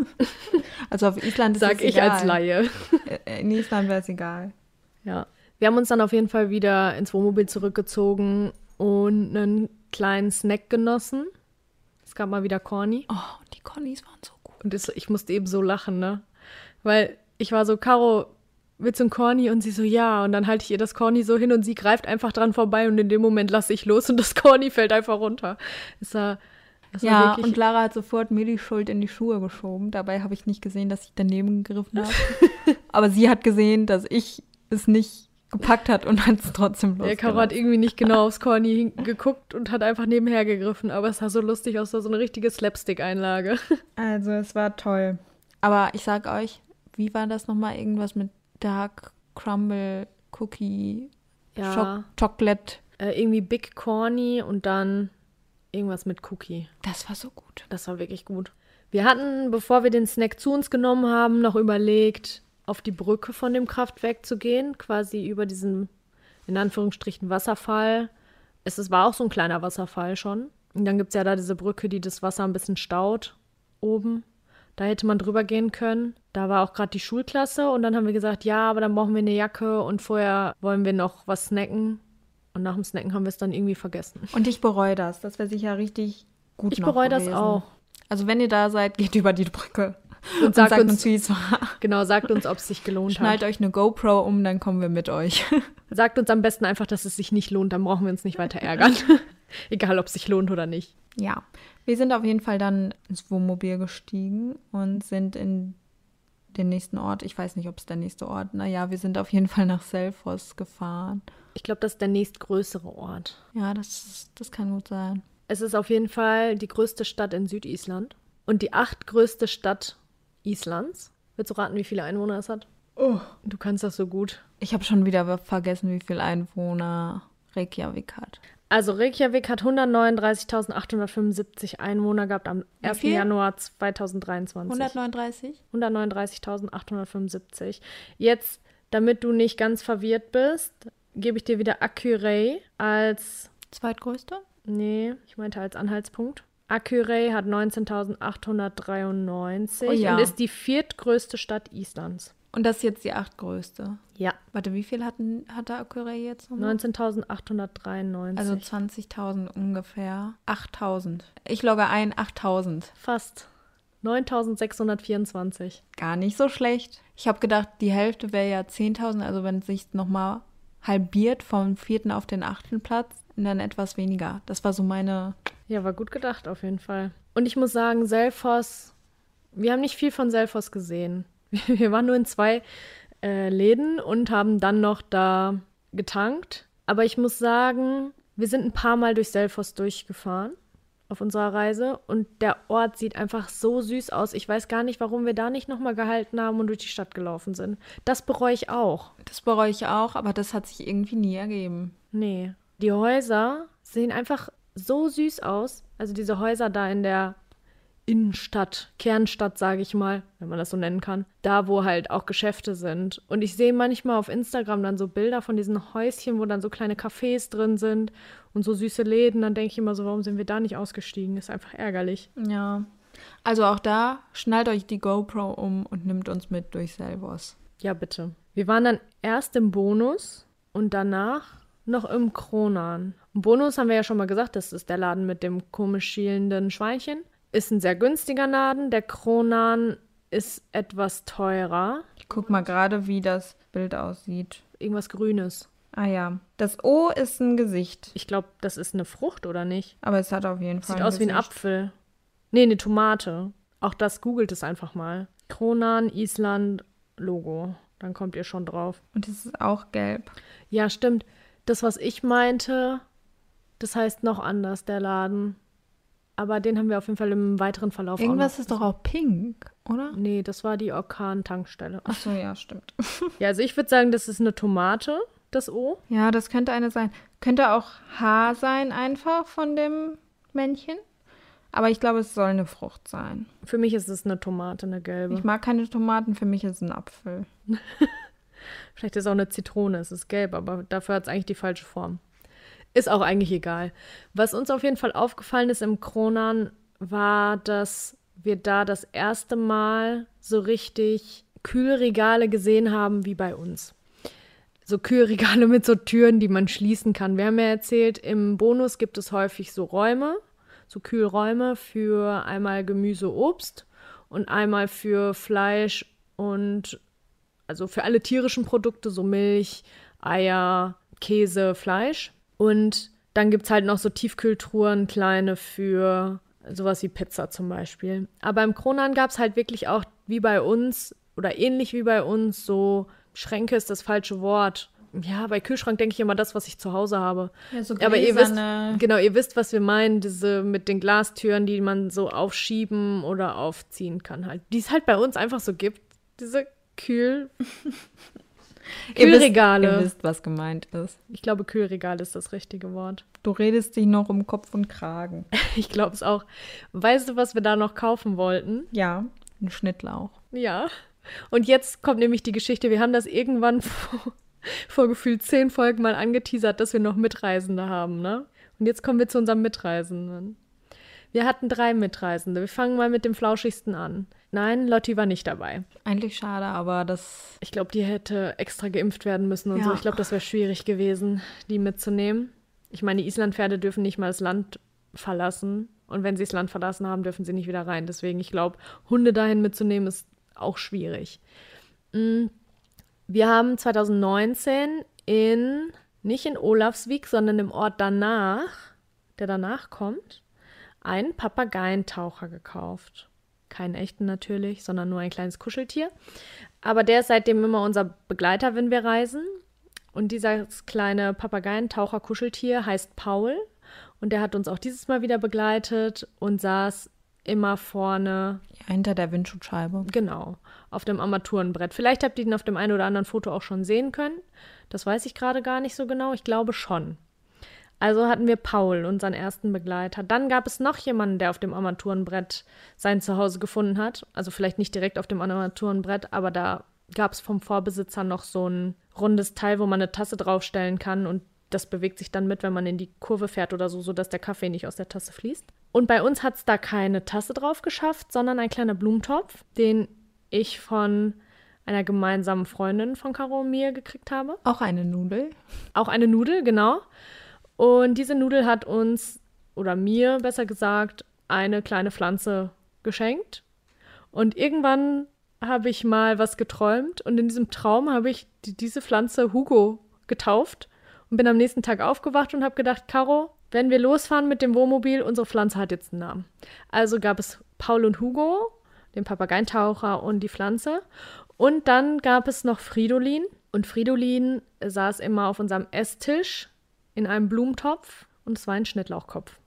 Also auf Island ist Sag es ich egal. als Laie. In Island wäre es egal. Ja. Wir haben uns dann auf jeden Fall wieder ins Wohnmobil zurückgezogen und einen kleinen Snack genossen. Es gab mal wieder Corny. Oh, die Cornys waren so gut. Und ich musste eben so lachen, ne? Weil ich war so, Caro, willst du ein Corny? Und sie so, ja. Und dann halte ich ihr das Corny so hin und sie greift einfach dran vorbei und in dem Moment lasse ich los und das Corny fällt einfach runter. Das war Ja, wirklich... und Lara hat sofort mir die Schuld in die Schuhe geschoben. Dabei habe ich nicht gesehen, dass ich daneben gegriffen habe. Aber sie hat gesehen, dass ich es nicht gepackt hat und hat es trotzdem losgelassen. Der Caro hat irgendwie nicht genau aufs Corny geguckt und hat einfach nebenher gegriffen. Aber es sah so lustig aus, so eine richtige Slapstick-Einlage. Also es war toll. Aber ich sag euch, wie war das nochmal? Irgendwas mit Dark Crumble Cookie Ja, Chocolate. irgendwie Big Corny und dann irgendwas mit Cookie. Das war so gut. Das war wirklich gut. Wir hatten, bevor wir den Snack zu uns genommen haben, noch überlegt, auf die Brücke von dem Kraftwerk zu gehen, quasi über diesen, in Anführungsstrichen, Wasserfall. War auch so ein kleiner Wasserfall schon. Und dann gibt es ja da diese Brücke, die das Wasser ein bisschen staut, oben. Da hätte man drüber gehen können. Da war auch gerade die Schulklasse und dann haben wir gesagt, ja, aber dann brauchen wir eine Jacke und vorher wollen wir noch was snacken. Und nach dem Snacken haben wir es dann irgendwie vergessen. Und ich bereue das. Das wäre sicher richtig gut Ich noch bereue das gewesen. auch. Also wenn ihr da seid, geht über die Brücke. Und sagt uns, wie es war. genau, sagt uns, ob es sich gelohnt Schnallt hat. euch eine GoPro um, dann kommen wir mit euch. Sagt uns am besten einfach, dass es sich nicht lohnt, dann brauchen wir uns nicht weiter ärgern. Egal, ob es sich lohnt oder nicht. Ja, wir sind auf jeden Fall dann ins Wohnmobil gestiegen und sind in den nächsten Ort. Ich weiß nicht, ob es der nächste Ort. Naja, wir sind auf jeden Fall nach Selfoss gefahren. Ich glaube, das ist der nächstgrößere Ort. Ja, das kann gut sein. Es ist auf jeden Fall die größte Stadt in Südisland und die 8. größte Stadt Islands. Willst du raten, wie viele Einwohner es hat? Oh. Du kannst das so gut. Ich habe schon wieder vergessen, wie viele Einwohner Reykjavik hat. Also Reykjavik hat 139.875 Einwohner gehabt am 1. viel? Januar 2023. 139? 139.875. Jetzt, damit du nicht ganz verwirrt bist, gebe ich dir wieder Akurey als, Zweitgrößte? nee, ich meinte als Anhaltspunkt. Akurey hat 19.893 Oh ja. und ist die 4. größte Stadt Islands. Und das ist jetzt die 8. größte. Ja, Warte, wie viel hatte Akurey jetzt nochmal? 19.893. Also 20.000 ungefähr. 8.000. Ich logge ein 8.000. fast 9.624. Gar nicht so schlecht. Ich habe gedacht, die Hälfte wäre ja 10.000. Also wenn es sich nochmal halbiert vom 4. auf den 8. Platz, dann etwas weniger. Das war so meine... Ja, war gut gedacht auf jeden Fall. Und ich muss sagen, Selfoss, wir haben nicht viel von Selfoss gesehen. Wir waren nur in 2 Läden und haben dann noch da getankt. Aber ich muss sagen, wir sind ein paar Mal durch Selfoss durchgefahren auf unserer Reise und der Ort sieht einfach so süß aus. Ich weiß gar nicht, warum wir da nicht nochmal gehalten haben und durch die Stadt gelaufen sind. Das bereue ich auch. Das bereue ich auch, aber das hat sich irgendwie nie ergeben. Nee, die Häuser sehen einfach so süß aus. Also diese Häuser da in der Innenstadt, Kernstadt, sage ich mal, wenn man das so nennen kann. Da, wo halt auch Geschäfte sind. Und ich sehe manchmal auf Instagram dann so Bilder von diesen Häuschen, wo dann so kleine Cafés drin sind und so süße Läden. Dann denke ich immer so, warum sind wir da nicht ausgestiegen? Ist einfach ärgerlich. Ja. Also auch da, schnallt euch die GoPro um und nimmt uns mit durch Selfoss. Ja, bitte. Wir waren dann erst im Bonus und danach noch im Kronan. Im Bonus haben wir ja schon mal gesagt, das ist der Laden mit dem komisch schielenden Schweinchen. Ist ein sehr günstiger Laden. Der Kronan ist etwas teurer. Ich guck mal gerade, wie das Bild aussieht. Irgendwas Grünes. Ah ja, das O ist ein Gesicht. Ich glaube, das ist eine Frucht, oder nicht? Aber es hat auf jeden Fall Sieht aus wie ein Gesicht. Apfel. Nee, eine Tomate. Auch das googelt es einfach mal. Kronan, Island, Logo. Dann kommt ihr schon drauf. Und es ist auch gelb. Ja, stimmt. Das, was ich meinte, das heißt noch anders, der Laden. Aber den haben wir auf jeden Fall im weiteren Verlauf Irgendwas auch noch. ist doch auch pink, oder? Nee, das war die Orkan-Tankstelle. Ach so, ja, stimmt. Ja, also ich würde sagen, das ist eine Tomate, das O. Ja, das könnte eine sein. Könnte auch Haar sein einfach von dem Männchen. Aber ich glaube, es soll eine Frucht sein. Für mich ist es eine Tomate, eine gelbe. Ich mag keine Tomaten, für mich ist es ein Apfel. Vielleicht ist es auch eine Zitrone, es ist gelb, aber dafür hat es eigentlich die falsche Form. Ist auch eigentlich egal. Was uns auf jeden Fall aufgefallen ist im Kronan, war, dass wir da das erste Mal so richtig Kühlregale gesehen haben wie bei uns. So Kühlregale mit so Türen, die man schließen kann. Wir haben ja erzählt, im Bonus gibt es häufig so Räume, so Kühlräume für einmal Gemüse, Obst und einmal für Fleisch und also für alle tierischen Produkte, so Milch, Eier, Käse, Fleisch. Und dann gibt es halt noch so Tiefkühltruhen, kleine für sowas wie Pizza zum Beispiel. Aber im Kronan gab es halt wirklich auch wie bei uns oder ähnlich wie bei uns so Schränke ist das falsche Wort. Ja, bei Kühlschrank denke ich immer das, was ich zu Hause habe. Ja, so Aber ihr wisst, gläserne- genau, ihr wisst, was wir meinen, diese mit den Glastüren, die man so aufschieben oder aufziehen kann halt. Die es halt bei uns einfach so gibt, diese Kühlregale. Ihr wisst, was gemeint ist. Ich glaube, Kühlregal ist das richtige Wort. Du redest dich noch um Kopf und Kragen. Ich glaube es auch. Weißt du, was wir da noch kaufen wollten? Ja, ein Schnittlauch. Ja. Und jetzt kommt nämlich die Geschichte. Wir haben das irgendwann vor gefühlt 10 Folgen mal angeteasert, dass wir noch Mitreisende haben, ne? Und jetzt kommen wir zu unserem Mitreisenden. Wir hatten 3 Mitreisende. Wir fangen mal mit dem flauschigsten an. Nein, Lotti war nicht dabei. Eigentlich schade, aber das... Ich glaube, die hätte extra geimpft werden müssen und Ja. so. Ich glaube, das wäre schwierig gewesen, die mitzunehmen. Ich meine, die Islandpferde dürfen nicht mal das Land verlassen. Und wenn sie das Land verlassen haben, dürfen sie nicht wieder rein. Deswegen, ich glaube, Hunde dahin mitzunehmen, ist auch schwierig. Wir haben 2019 nicht in Olavsvik, sondern im Ort danach, der danach kommt, einen Papageientaucher gekauft. Keinen echten natürlich, sondern nur ein kleines Kuscheltier. Aber der ist seitdem immer unser Begleiter, wenn wir reisen. Und dieses kleine Papageientaucher-Kuscheltier heißt Paul. Und der hat uns auch dieses Mal wieder begleitet und saß immer vorne, Ja, hinter der Windschutzscheibe. genau, auf dem Armaturenbrett. Vielleicht habt ihr ihn auf dem einen oder anderen Foto auch schon sehen können. Das weiß ich gerade gar nicht so genau. Ich glaube schon. Also hatten wir Paul, unseren ersten Begleiter. Dann gab es noch jemanden, der auf dem Armaturenbrett sein Zuhause gefunden hat. Also vielleicht nicht direkt auf dem Armaturenbrett, aber da gab es vom Vorbesitzer noch so ein rundes Teil, wo man eine Tasse draufstellen kann und das bewegt sich dann mit, wenn man in die Kurve fährt oder so, sodass der Kaffee nicht aus der Tasse fließt. Und bei uns hat es da keine Tasse drauf geschafft, sondern ein kleiner Blumentopf, den ich von einer gemeinsamen Freundin von Caro und mir gekriegt habe. Auch eine Nudel. Auch eine Nudel, genau. Und diese Nudel hat uns, oder mir besser gesagt, eine kleine Pflanze geschenkt. Und irgendwann habe ich mal was geträumt und in diesem Traum habe ich diese Pflanze Hugo getauft und bin am nächsten Tag aufgewacht und habe gedacht, Caro, wenn wir losfahren mit dem Wohnmobil, unsere Pflanze hat jetzt einen Namen. Also gab es Paul und Hugo, den Papageientaucher und die Pflanze. Und dann gab es noch Fridolin. Und Fridolin saß immer auf unserem Esstisch in einem Blumentopf und es war ein Schnittlauchkopf.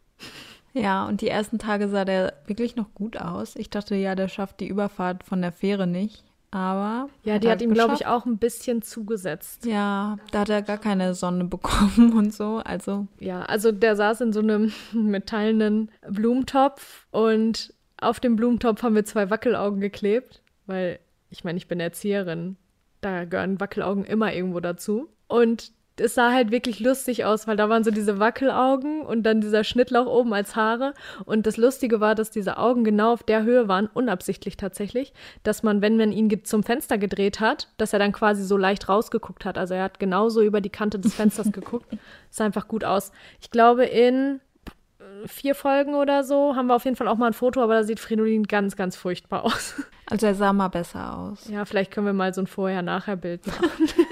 Ja, und die ersten Tage sah der wirklich noch gut aus. Ich dachte, ja, der schafft die Überfahrt von der Fähre nicht. Aber Ja, die hat halt ihm, glaube ich, geschafft. auch ein bisschen zugesetzt. Ja, da hat er gar keine Sonne bekommen und so. Also, Ja, also der saß in so einem metallenen Blumentopf und auf dem Blumentopf haben wir 2 Wackelaugen geklebt, weil, ich meine, ich bin Erzieherin, da gehören Wackelaugen immer irgendwo dazu. Und es sah halt wirklich lustig aus, weil da waren so diese Wackelaugen und dann dieser Schnittlauch oben als Haare. Und das Lustige war, dass diese Augen genau auf der Höhe waren, unabsichtlich tatsächlich, dass man, wenn man ihn zum Fenster gedreht hat, dass er dann quasi so leicht rausgeguckt hat. Also er hat genauso über die Kante des Fensters geguckt. Sah einfach gut aus. Ich glaube, in 4 Folgen oder so haben wir auf jeden Fall auch mal ein Foto, aber da sieht Fridolin ganz, ganz furchtbar aus. also er sah mal besser aus. Ja, vielleicht können wir mal so ein Vorher-Nachher-Bild machen.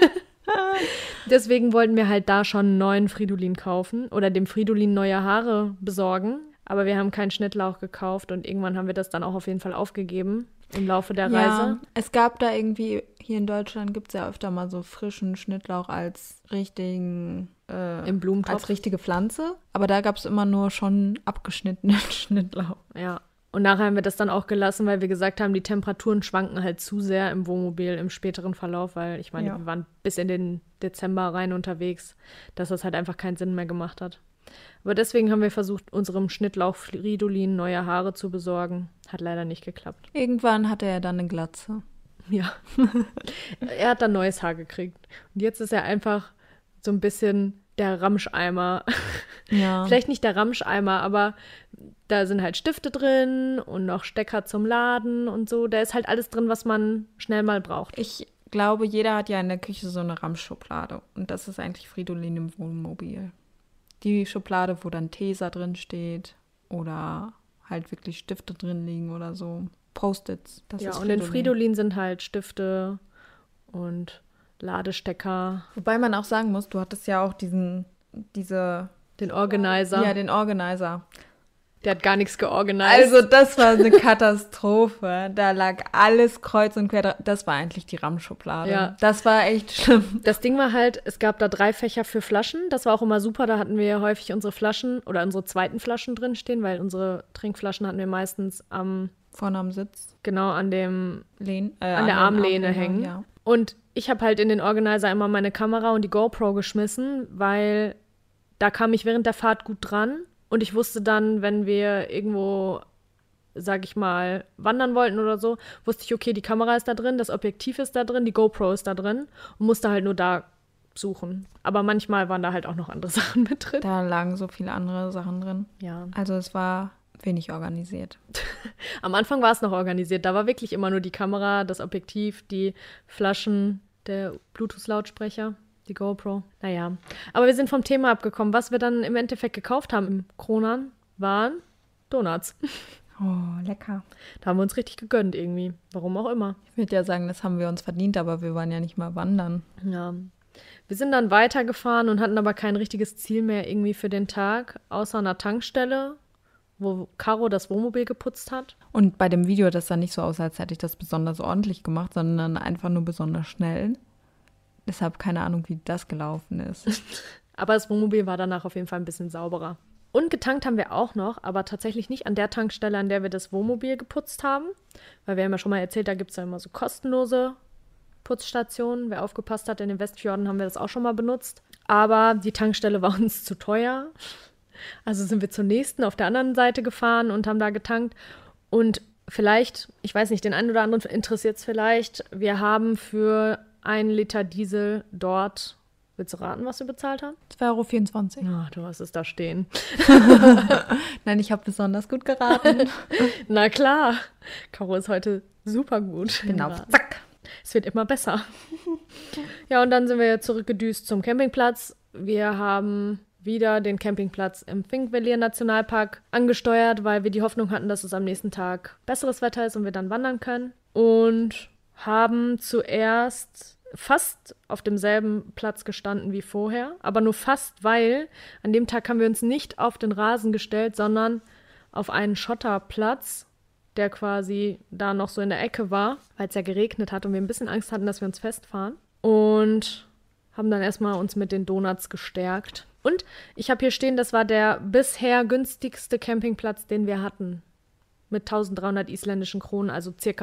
Deswegen wollten wir halt da schon einen neuen Fridolin kaufen oder dem Fridolin neue Haare besorgen. Aber wir haben keinen Schnittlauch gekauft und irgendwann haben wir das dann auch auf jeden Fall aufgegeben im Laufe der Ja, Reise. es gab da irgendwie, hier in Deutschland gibt es ja öfter mal so frischen Schnittlauch als richtigen, Im Blumentopf. als richtige Pflanze. Aber da gab es immer nur schon abgeschnittenen Schnittlauch. Ja. Und nachher haben wir das dann auch gelassen, weil wir gesagt haben, die Temperaturen schwanken halt zu sehr im Wohnmobil im späteren Verlauf, weil ich meine, Ja. wir waren bis in den Dezember rein unterwegs, dass das halt einfach keinen Sinn mehr gemacht hat. Aber deswegen haben wir versucht, unserem Schnittlauch Fridolin neue Haare zu besorgen. Hat leider nicht geklappt. Irgendwann hatte er dann eine Glatze. Ja. Er hat dann neues Haar gekriegt. Und jetzt ist er einfach so ein bisschen der Ramscheimer. Ja. Vielleicht nicht der Ramscheimer, aber da sind halt Stifte drin und noch Stecker zum Laden und so. Da ist halt alles drin, was man schnell mal braucht. Ich glaube, jeder hat ja in der Küche so eine Ramschschublade. Und das ist eigentlich Fridolin im Wohnmobil. Die Schublade, wo dann Tesa drin steht oder halt wirklich Stifte drin liegen oder so. Post-its. Das Ja, ist und in Fridolin sind halt Stifte und Ladestecker, Wobei man auch sagen muss, du hattest ja auch den Organizer. Organizer. Der hat gar nichts georganisiert. Also das war eine Katastrophe. Da lag alles kreuz und quer. Das war eigentlich die Ramschschublade. Ja. Das war echt schlimm. Das Ding war halt, es gab da 3 Fächer für Flaschen. Das war auch immer super. Da hatten wir häufig unsere Flaschen oder unsere zweiten Flaschen drin stehen, weil unsere Trinkflaschen hatten wir meistens Vorne am Sitz. genau an der an Armlehne den hängen. Ja. Und ich habe halt in den Organizer immer meine Kamera und die GoPro geschmissen, weil da kam ich während der Fahrt gut dran. Und ich wusste dann, wenn wir irgendwo, sag ich mal, wandern wollten oder so, wusste ich, okay, die Kamera ist da drin, das Objektiv ist da drin, die GoPro ist da drin und musste halt nur da suchen. Aber manchmal waren da halt auch noch andere Sachen mit drin. Da lagen so viele andere Sachen drin. Ja. Also es war wenig organisiert. Am Anfang war es noch organisiert. Da war wirklich immer nur die Kamera, das Objektiv, die Flaschen, der Bluetooth-Lautsprecher, die GoPro. Naja, aber wir sind vom Thema abgekommen. Was wir dann im Endeffekt gekauft haben im Kronan, waren Donuts. Oh, lecker. Da haben wir uns richtig gegönnt irgendwie. Warum auch immer. Ich würde ja sagen, das haben wir uns verdient, aber wir waren ja nicht mal wandern. Ja. Wir sind dann weitergefahren und hatten aber kein richtiges Ziel mehr irgendwie für den Tag, außer einer Tankstelle, wo Caro das Wohnmobil geputzt hat. Und bei dem Video, das sah nicht so aus, als hätte ich das besonders ordentlich gemacht, sondern einfach nur besonders schnell. Deshalb keine Ahnung, wie das gelaufen ist. Aber das Wohnmobil war danach auf jeden Fall ein bisschen sauberer. Und getankt haben wir auch noch, aber tatsächlich nicht an der Tankstelle, an der wir das Wohnmobil geputzt haben. Weil wir haben ja schon mal erzählt, da gibt es ja immer so kostenlose Putzstationen. Wer aufgepasst hat, in den Westfjorden haben wir das auch schon mal benutzt. Aber die Tankstelle war uns zu teuer. Also sind wir zur nächsten auf der anderen Seite gefahren und haben da getankt. Und vielleicht, ich weiß nicht, den einen oder anderen interessiert es vielleicht, wir haben für 1 Liter Diesel dort, willst du raten, was wir bezahlt haben? 2,24 €. Ah, du hast es da stehen. Nein, ich habe besonders gut geraten. Na klar, Caro ist heute super gut. Genau, zack. Es wird immer besser. Ja, und dann sind wir zurückgedüst zum Campingplatz. Wir haben wieder den Campingplatz im Thingvellir Nationalpark angesteuert, weil wir die Hoffnung hatten, dass es am nächsten Tag besseres Wetter ist und wir dann wandern können. Und haben zuerst fast auf demselben Platz gestanden wie vorher, aber nur fast, weil an dem Tag haben wir uns nicht auf den Rasen gestellt, sondern auf einen Schotterplatz, der quasi da noch so in der Ecke war, weil es ja geregnet hat und wir ein bisschen Angst hatten, dass wir uns festfahren. Und haben dann erstmal uns mit den Donuts gestärkt. Und ich habe hier stehen, das war der bisher günstigste Campingplatz, den wir hatten. Mit 1300 isländischen Kronen, also circa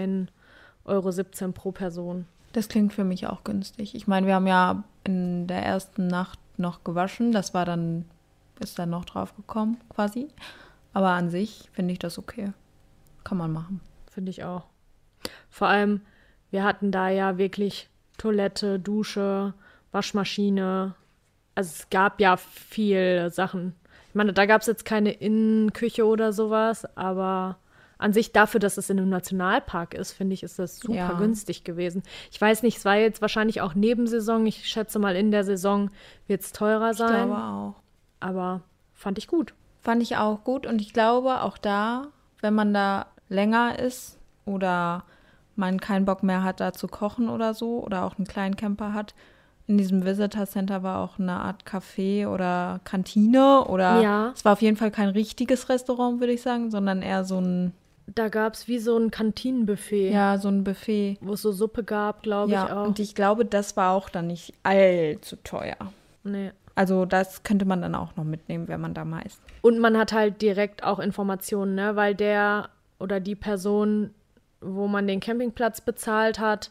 9,17 € pro Person. Das klingt für mich auch günstig. Ich meine, wir haben ja in der ersten Nacht noch gewaschen. Das war dann, ist dann noch drauf gekommen quasi. Aber an sich finde ich das okay. Kann man machen. Finde ich auch. Vor allem, wir hatten da ja wirklich Toilette, Dusche, Waschmaschine. Also es gab ja viele Sachen. Ich meine, da gab es jetzt keine Innenküche oder sowas, aber an sich dafür, dass es in einem Nationalpark ist, finde ich, ist das super günstig gewesen. Ich weiß nicht, es war jetzt wahrscheinlich auch Nebensaison. Ich schätze mal, in der Saison wird es teurer sein. Ich glaube auch. Aber fand ich gut. Fand ich auch gut und ich glaube auch da, wenn man da länger ist oder man keinen Bock mehr hat, da zu kochen oder so oder auch einen kleinen Camper hat, in diesem Visitor Center war auch eine Art Café oder Kantine oder es war auf jeden Fall kein richtiges Restaurant, würde ich sagen, sondern eher so ein... Da gab es wie so ein Kantinenbuffet. Ja, so ein Buffet. Wo es so Suppe gab, glaube ich auch. Ja, und ich glaube, das war auch dann nicht allzu teuer. Nee. Also das könnte man dann auch noch mitnehmen, wenn man da mal ist. Und man hat halt direkt auch Informationen, ne? Weil der oder die Person, wo man den Campingplatz bezahlt hat,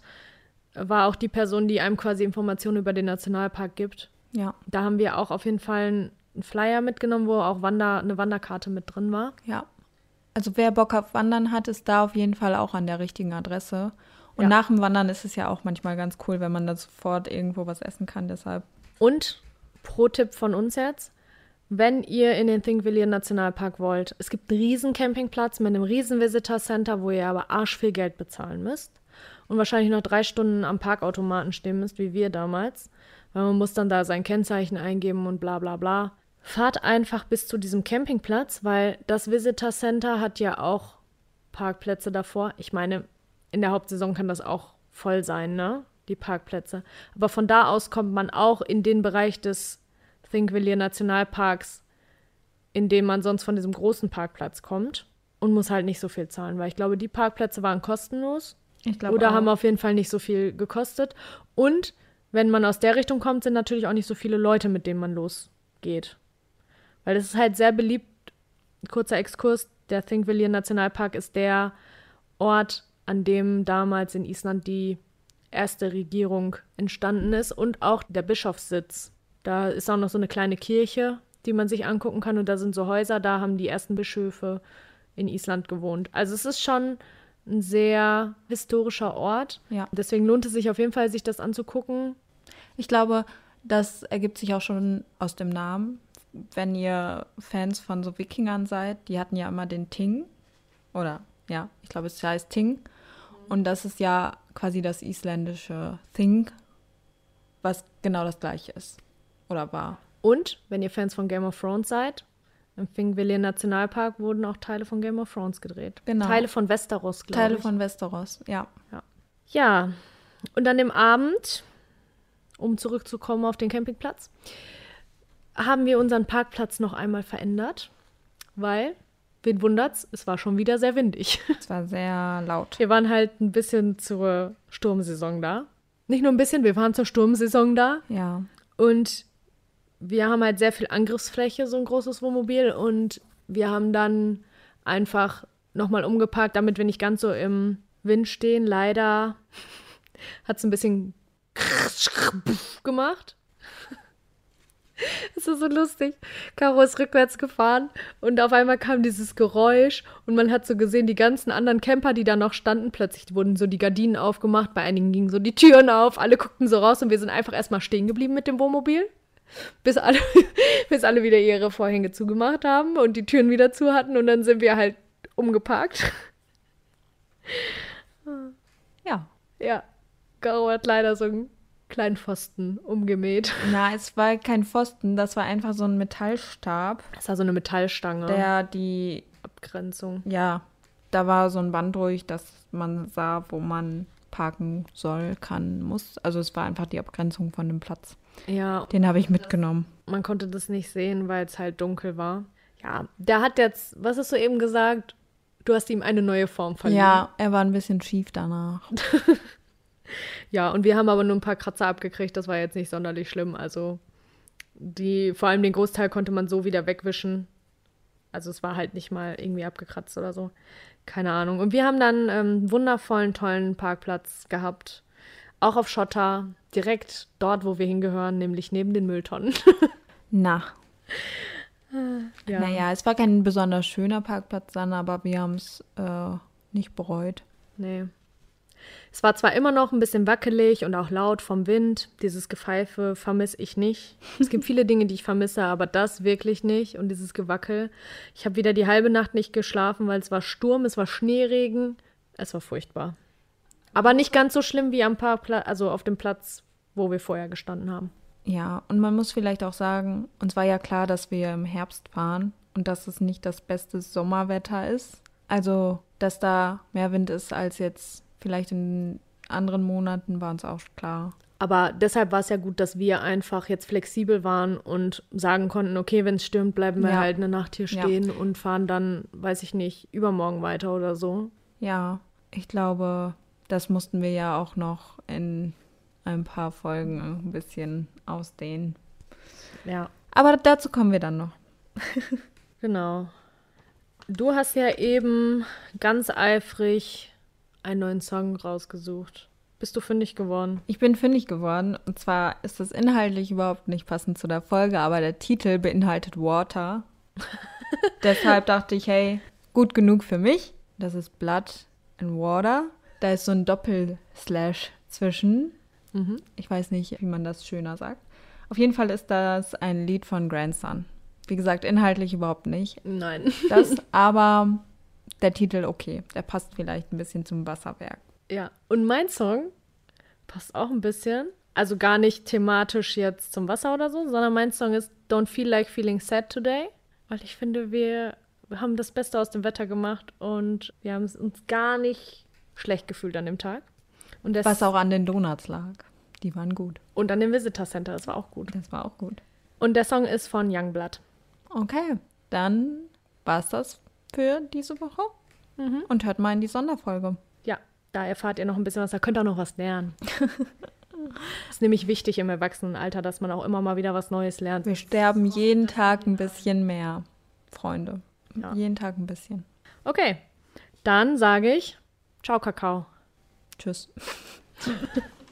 war auch die Person, die einem quasi Informationen über den Nationalpark gibt. Ja. Da haben wir auch auf jeden Fall einen Flyer mitgenommen, wo auch eine Wanderkarte mit drin war. Ja. Also wer Bock auf Wandern hat, ist da auf jeden Fall auch an der richtigen Adresse. Und nach dem Wandern ist es ja auch manchmal ganz cool, wenn man da sofort irgendwo was essen kann, deshalb. Und Pro-Tipp von uns jetzt, wenn ihr in den Thingvellir Nationalpark wollt, es gibt einen riesen Campingplatz mit einem riesen Visitor Center, wo ihr aber arschviel Geld bezahlen müsst und wahrscheinlich noch 3 Stunden am Parkautomaten stehen müsst, wie wir damals, weil man muss dann da sein Kennzeichen eingeben und bla bla bla. Fahrt einfach bis zu diesem Campingplatz, weil das Visitor Center hat ja auch Parkplätze davor. Ich meine, in der Hauptsaison kann das auch voll sein, ne? Die Parkplätze. Aber von da aus kommt man auch in den Bereich des Thingvellir Nationalparks, in dem man sonst von diesem großen Parkplatz kommt und muss halt nicht so viel zahlen, weil ich glaube, die Parkplätze waren kostenlos. Ich glaube oder auch. haben auf jeden Fall nicht so viel gekostet. Und wenn man aus der Richtung kommt, sind natürlich auch nicht so viele Leute, mit denen man losgeht. Weil das ist halt sehr beliebt. Kurzer Exkurs, der Thingvellir Nationalpark ist der Ort, an dem damals in Island die erste Regierung entstanden ist und auch der Bischofssitz. Da ist auch noch so eine kleine Kirche, die man sich angucken kann und da sind so Häuser, da haben die ersten Bischöfe in Island gewohnt. Also es ist schon ein sehr historischer Ort. Ja. Deswegen lohnt es sich auf jeden Fall, sich das anzugucken. Ich glaube, das ergibt sich auch schon aus dem Namen. Wenn ihr Fans von so Wikingern seid, die hatten ja immer den Ting. Oder, ja, ich glaube, es heißt Ting. Und das ist ja quasi das isländische Thing, was genau das gleiche ist. Oder war. Und, wenn ihr Fans von Game of Thrones seid, im Thingvellir Nationalpark wurden auch Teile von Game of Thrones gedreht. Genau. Teile von Westeros, glaube ich. Teile von Westeros, ja. Ja, und an dem Abend, um zurückzukommen auf den Campingplatz, haben wir unseren Parkplatz noch einmal verändert, weil, wen wundert's, es war schon wieder sehr windig. Es war sehr laut. Wir waren halt ein bisschen zur Sturmsaison da. Nicht nur ein bisschen, wir waren zur Sturmsaison da. Ja. Und wir haben halt sehr viel Angriffsfläche, so ein großes Wohnmobil. Und wir haben dann einfach nochmal umgeparkt, damit wir nicht ganz so im Wind stehen. Leider hat es ein bisschen gemacht. Das ist so lustig. Caro ist rückwärts gefahren und auf einmal kam dieses Geräusch und man hat so gesehen, die ganzen anderen Camper, die da noch standen, plötzlich wurden so die Gardinen aufgemacht, bei einigen gingen so die Türen auf, alle guckten so raus und wir sind einfach erstmal stehen geblieben mit dem Wohnmobil, bis alle wieder ihre Vorhänge zugemacht haben und die Türen wieder zu hatten und dann sind wir halt umgeparkt. Ja. Ja, Caro hat leider so einen kleinen Pfosten umgemäht. Na, es war kein Pfosten, das war einfach so ein Metallstab. Das war so eine Metallstange. Der die Abgrenzung. Ja, da war so ein Band durch, dass man sah, wo man parken soll, kann, muss. Also es war einfach die Abgrenzung von dem Platz. Ja, Den habe ich mitgenommen. man konnte das nicht sehen, weil es halt dunkel war. Ja, der hat jetzt, was hast du eben gesagt? Du hast ihm eine neue Form verliehen. Ja, er war ein bisschen schief danach. Ja, und wir haben aber nur ein paar Kratzer abgekriegt. Das war jetzt nicht sonderlich schlimm. Also vor allem den Großteil konnte man so wieder wegwischen. Also es war halt nicht mal irgendwie abgekratzt oder so. Keine Ahnung. Und wir haben dann einen wundervollen, tollen Parkplatz gehabt. Auch auf Schotter. Direkt dort, wo wir hingehören, nämlich neben den Mülltonnen. Na, Ja. naja, es war kein besonders schöner Parkplatz dann, aber wir haben es nicht bereut. Nee. Es war zwar immer noch ein bisschen wackelig und auch laut vom Wind. Dieses Gepfeife vermisse ich nicht. Es gibt viele Dinge, die ich vermisse, aber das wirklich nicht. Und dieses Gewackel. Ich habe wieder die halbe Nacht nicht geschlafen, weil es war Sturm, es war Schneeregen. Es war furchtbar. Aber nicht ganz so schlimm wie am Parkplatz, also auf dem Platz, wo wir vorher gestanden haben. Ja, und man muss vielleicht auch sagen, uns war ja klar, dass wir im Herbst fahren und dass es nicht das beste Sommerwetter ist. Also, dass da mehr Wind ist als jetzt vielleicht in anderen Monaten, war uns auch klar. Aber deshalb war es ja gut, dass wir einfach jetzt flexibel waren und sagen konnten, okay, wenn es stürmt, bleiben wir Ja. halt eine Nacht hier stehen und fahren dann, weiß ich nicht, übermorgen weiter oder so. Ja, ich glaube, das mussten wir ja auch noch in ein paar Folgen ein bisschen ausdehnen. Ja, Aber dazu kommen wir dann noch. genau. Du hast ja eben ganz eifrig einen neuen Song rausgesucht. Bist du fündig geworden? Ich bin fündig geworden und zwar ist das inhaltlich überhaupt nicht passend zu der Folge, aber der Titel beinhaltet Water. Deshalb dachte ich, hey, gut genug für mich. Das ist Blood and Water. Da ist so ein Doppelslash zwischen. Ich weiß nicht, wie man das schöner sagt. Auf jeden Fall ist das ein Lied von Grandson. Wie gesagt, inhaltlich überhaupt nicht. Nein. Das, aber der Titel okay. Der passt vielleicht ein bisschen zum Wasserwerk. Ja, und mein Song passt auch ein bisschen. Also gar nicht thematisch jetzt zum Wasser oder so, sondern mein Song ist Don't Feel Like Feeling Sad Today. Weil ich finde, wir haben das Beste aus dem Wetter gemacht und wir haben es uns gar nicht schlecht gefühlt an dem Tag. Und Was auch an den Donuts lag. Die waren gut. Und an dem Visitor Center, das war auch gut. Das war auch gut. Und der Song ist von Youngblood. Okay, dann war's das für diese Woche. Und hört mal in die Sonderfolge. Ja, da erfahrt ihr noch ein bisschen was, da könnt ihr auch noch was lernen. Ist nämlich wichtig im Erwachsenenalter, dass man auch immer mal wieder was Neues lernt. Wir sterben jeden Tag ein bisschen mehr, Freunde. Ja. Jeden Tag ein bisschen. Okay, dann sage ich Ciao, Kakao. Tschüss.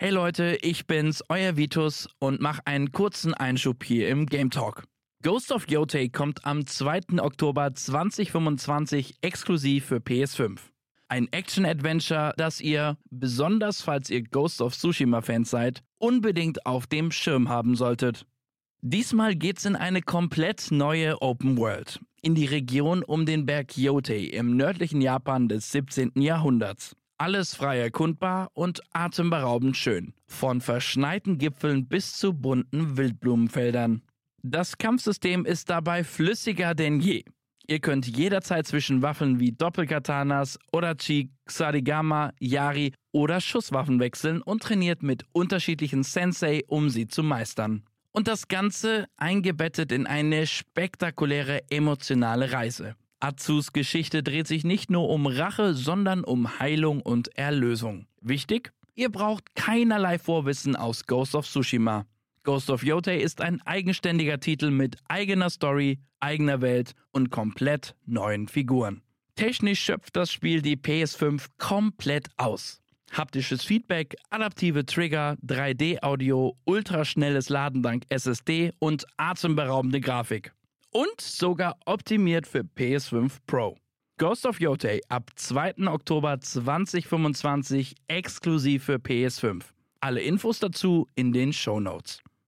Hey Leute, ich bin's, euer Vitus und mach einen kurzen Einschub hier im Game Talk. Ghost of Yotei kommt am 2. Oktober 2025 exklusiv für PS5. Ein Action-Adventure, das ihr, besonders falls ihr Ghost of Tsushima-Fans seid, unbedingt auf dem Schirm haben solltet. Diesmal geht's in eine komplett neue Open World, in die Region um den Berg Yotei im nördlichen Japan des 17. Jahrhunderts. Alles frei erkundbar und atemberaubend schön, von verschneiten Gipfeln bis zu bunten Wildblumenfeldern. Das Kampfsystem ist dabei flüssiger denn je. Ihr könnt jederzeit zwischen Waffen wie Doppelkatanas, Odachi, Ksarigama, Yari oder Schusswaffen wechseln und trainiert mit unterschiedlichen Sensei, um sie zu meistern. Und das Ganze eingebettet in eine spektakuläre emotionale Reise. Atsus Geschichte dreht sich nicht nur um Rache, sondern um Heilung und Erlösung. Wichtig? Ihr braucht keinerlei Vorwissen aus Ghost of Tsushima. Ghost of Yotei ist ein eigenständiger Titel mit eigener Story, eigener Welt und komplett neuen Figuren. Technisch schöpft das Spiel die PS5 komplett aus. Haptisches Feedback, adaptive Trigger, 3D-Audio, ultraschnelles Laden dank SSD und atemberaubende Grafik. Und sogar optimiert für PS5 Pro. Ghost of Yotei ab 2. Oktober 2025 exklusiv für PS5. Alle Infos dazu in den Shownotes.